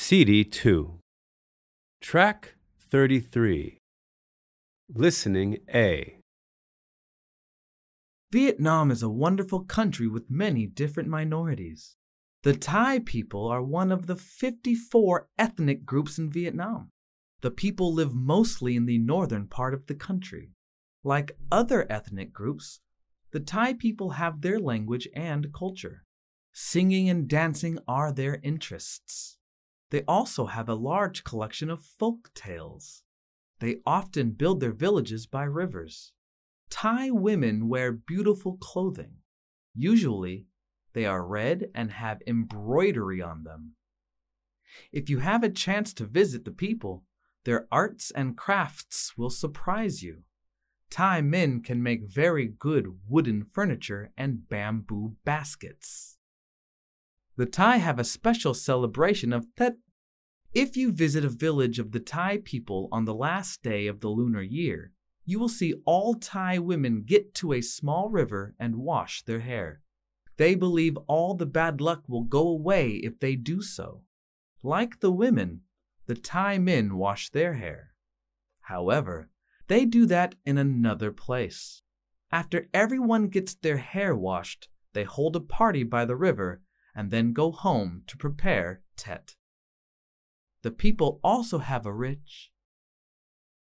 CD2. Track 33. Listening A. Vietnam is a wonderful country with many different minorities. The Thai people are one of the 54 ethnic groups in Vietnam. The people live mostly in the northern part of the country. Like other ethnic groups, the Thai people have their language and culture. Singing and dancing are their interests. They also have a large collection of folk tales. They often build their villages by rivers. Thai women wear beautiful clothing. Usually, they are red and have embroidery on them. If you have a chance to visit the people, their arts and crafts will surprise you. Thai men can make very good wooden furniture and bamboo baskets. The Thai have a special celebration of Tet. If you visit a village of the Thai people on the last day of the lunar year, you will see all Thai women get to a small river and wash their hair. They believe all the bad luck will go away if they do so. Like the women, the Thai men wash their hair. However, they do that in another place. After everyone gets their hair washed, they hold a party by the river and then go home to prepare Tet. The people also have a rich